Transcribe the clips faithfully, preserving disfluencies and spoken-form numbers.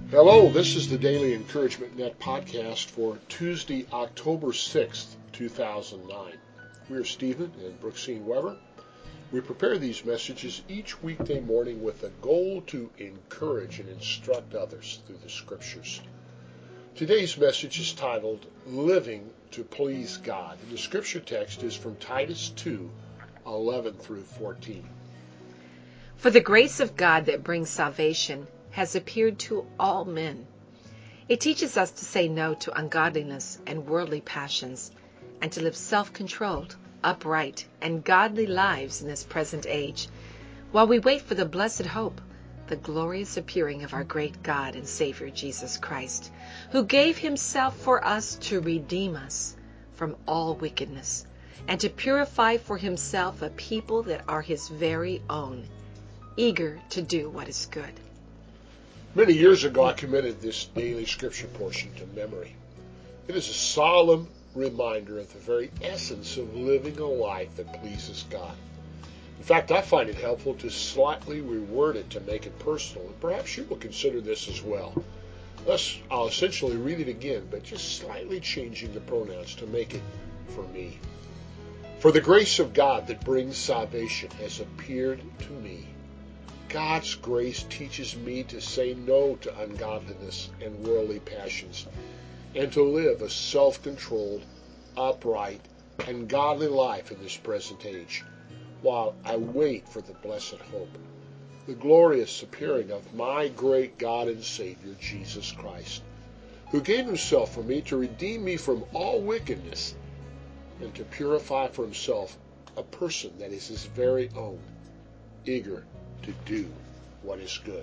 Hello, this is the Daily Encouragement Net podcast for Tuesday, October sixth, two thousand nine. We're Stephen and Brooksine Weber. We prepare these messages each weekday morning with a goal to encourage and instruct others through the Scriptures. Today's message is titled, Living to Please God. And the Scripture text is from Titus two, eleven through fourteen. For the grace of God that brings salvation has appeared to all men. It teaches us to say no to ungodliness and worldly passions, and to live self-controlled, upright, and godly lives in this present age, while we wait for the blessed hope, the glorious appearing of our great God and Savior Jesus Christ, who gave himself for us to redeem us from all wickedness, and to purify for himself a people that are his very own, eager to do what is good. Many years ago, I committed this daily scripture portion to memory. It is a solemn reminder of the very essence of living a life that pleases God. In fact, I find it helpful to slightly reword it to make it personal, and perhaps you will consider this as well. Thus, I'll essentially read it again, but just slightly changing the pronouns to make it for me. For the grace of God that brings salvation has appeared to me. God's grace teaches me to say no to ungodliness and worldly passions, and to live a self-controlled, upright, and godly life in this present age, while I wait for the blessed hope, the glorious appearing of my great God and Savior, Jesus Christ, who gave himself for me to redeem me from all wickedness, and to purify for himself a person that is his very own, eager to do what is good.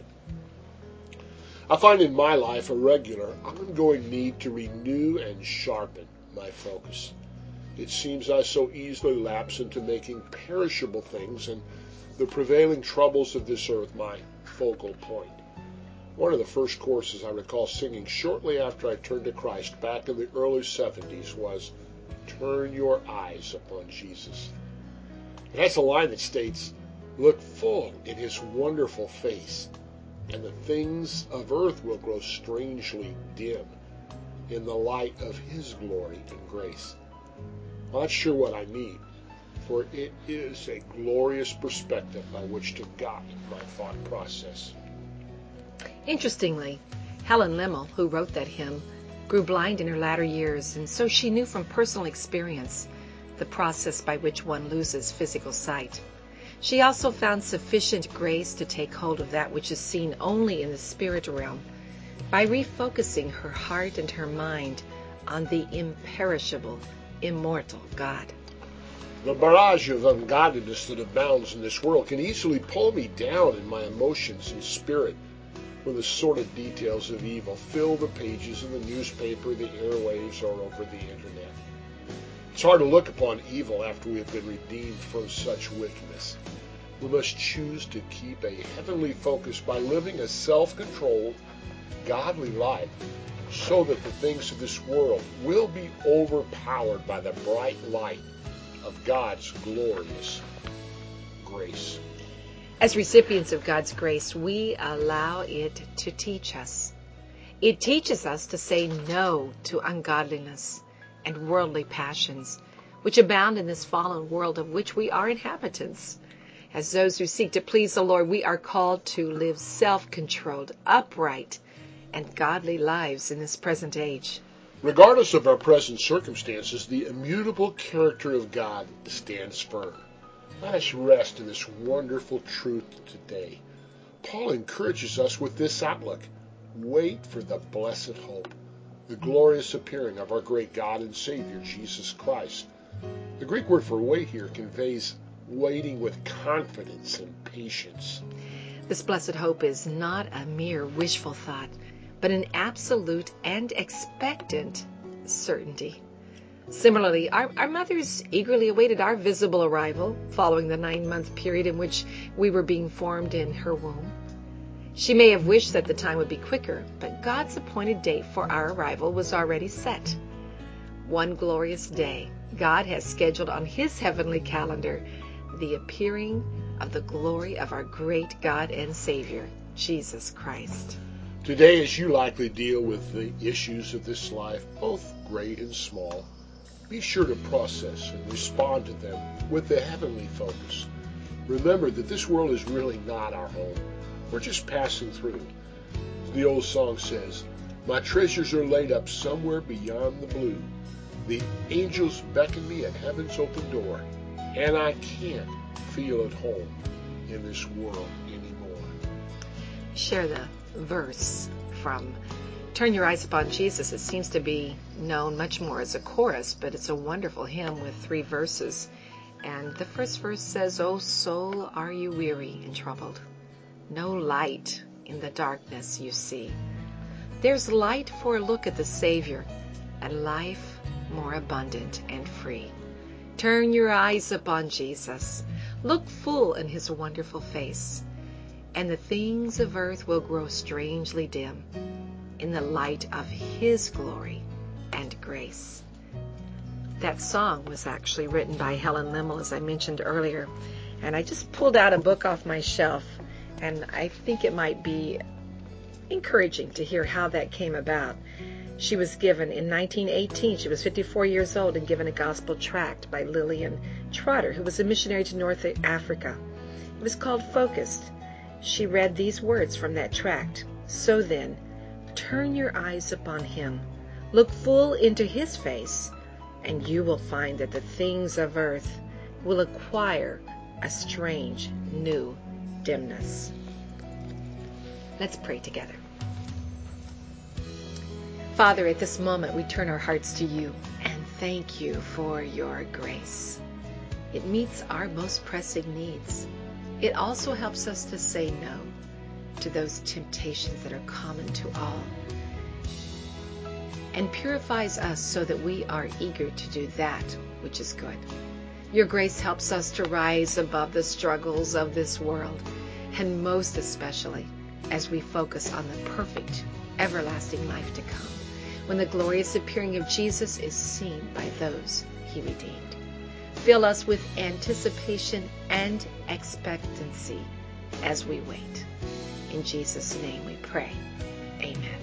I find in my life a regular, ongoing need to renew and sharpen my focus. It seems I so easily lapse into making perishable things and the prevailing troubles of this earth my focal point. One of the first courses I recall singing shortly after I turned to Christ back in the early seventies was, "Turn your eyes upon Jesus." It has a line that states, "Look full in his wonderful face, and the things of earth will grow strangely dim in the light of his glory and grace." I'm not sure what I need, for it is a glorious perspective by which to guide my thought process. Interestingly, Helen Lemmel, who wrote that hymn, grew blind in her latter years, and so she knew from personal experience the process by which one loses physical sight. She also found sufficient grace to take hold of that which is seen only in the spirit realm by refocusing her heart and her mind on the imperishable, immortal God. The barrage of ungodliness that abounds in this world can easily pull me down in my emotions and spirit when the sordid details of evil fill the pages of the newspaper, the airwaves, or over the internet. It's hard to look upon evil after we have been redeemed from such wickedness. We must choose to keep a heavenly focus by living a self-controlled, godly life so that the things of this world will be overpowered by the bright light of God's glorious grace. As recipients of God's grace, we allow it to teach us. It teaches us to say no to ungodliness and worldly passions, which abound in this fallen world of which we are inhabitants. As those who seek to please the Lord, we are called to live self-controlled, upright, and godly lives in this present age. Regardless of our present circumstances, the immutable character of God stands firm. Let us rest in this wonderful truth today. Paul encourages us with this outlook. Wait for the blessed hope, the glorious appearing of our great God and Savior, Jesus Christ. The Greek word for wait here conveys waiting with confidence and patience. This blessed hope is not a mere wishful thought, but an absolute and expectant certainty. Similarly, our, our mothers eagerly awaited our visible arrival following the nine-month period in which we were being formed in her womb. She may have wished that the time would be quicker, but God's appointed date for our arrival was already set. One glorious day, God has scheduled on his heavenly calendar the appearing of the glory of our great God and Savior, Jesus Christ. Today, as you likely deal with the issues of this life, both great and small, be sure to process and respond to them with the heavenly focus. Remember that this world is really not our home. We're just passing through. As the old song says, my treasures are laid up somewhere beyond the blue. The angels beckon me at heaven's open door, and I can't feel at home in this world anymore. Share the verse from Turn Your Eyes Upon Jesus. It seems to be known much more as a chorus, but it's a wonderful hymn with three verses. And the first verse says, O soul, are you weary and troubled? No light in the darkness you see. There's light for a look at the Savior, and life more abundant and free. Turn your eyes upon Jesus. Look full in his wonderful face, and the things of earth will grow strangely dim in the light of his glory and grace. That song was actually written by Helen Lemmel, as I mentioned earlier, and I just pulled out a book off my shelf, and I think it might be encouraging to hear how that came about. She was given in nineteen eighteen, she was fifty-four years old, and given a gospel tract by Lillian Trotter, who was a missionary to North Africa. It was called Focused. She read these words from that tract. So then, turn your eyes upon him, look full into his face, and you will find that the things of earth will acquire a strange new dimness. Let's pray together. Father, at this moment we turn our hearts to you and thank you for your grace. It meets our most pressing needs. It also helps us to say no to those temptations that are common to all, and purifies us so that we are eager to do that which is good. Your grace helps us to rise above the struggles of this world, and most especially as we focus on the perfect, everlasting life to come, when the glorious appearing of Jesus is seen by those he redeemed. Fill us with anticipation and expectancy as we wait. In Jesus' name we pray. Amen.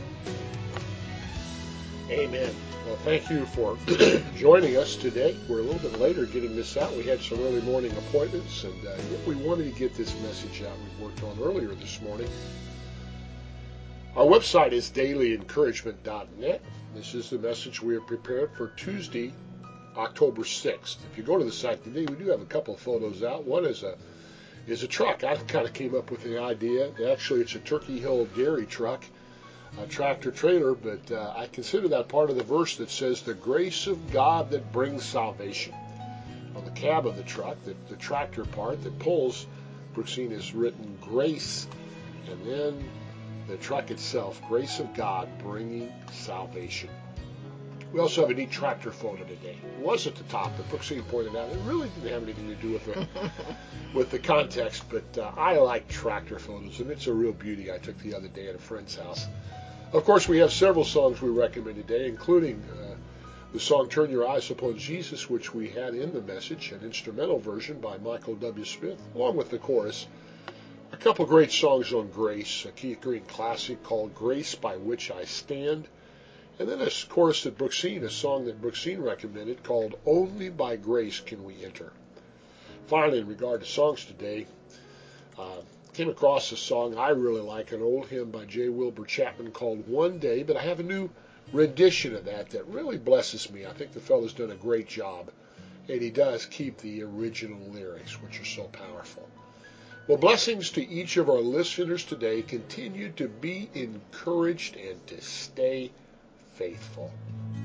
Amen. Well, thank you for joining us today. We're a little bit later getting this out. We had some early morning appointments, and uh, we wanted to get this message out we worked on earlier this morning. Our website is daily encouragement dot net. This is the message we have prepared for Tuesday, October sixth. If you go to the site today, we do have a couple of photos out. One is a is a truck. I kind of came up with the idea. Actually, it's a Turkey Hill dairy truck, a tractor trailer, but uh, I consider that part of the verse that says, the grace of God that brings salvation. On the cab of the truck, the, the tractor part that pulls, Brooksine has written grace, and then the truck itself, grace of God bringing salvation. We also have a neat tractor photo today. It was at the top, but Brooksine pointed out it really didn't have anything to do with the with the context, but uh, I like tractor photos, and it's a real beauty I took the other day at a friend's house. Of course, we have several songs we recommend today, including uh, the song Turn Your Eyes Upon Jesus, which we had in the message, an instrumental version by Michael W. Smith, along with the chorus. A couple great songs on grace, a Keith Green classic called Grace by Which I Stand, and then a chorus that Brooksine, a song that Brooksine recommended called Only by Grace Can We Enter. Finally, in regard to songs today, uh, came across a song I really like, an old hymn by J. Wilbur Chapman called One Day, but I have a new rendition of that that really blesses me. I think the fellow's done a great job, and he does keep the original lyrics, which are so powerful. Well, blessings to each of our listeners today. Continue to be encouraged and to stay faithful.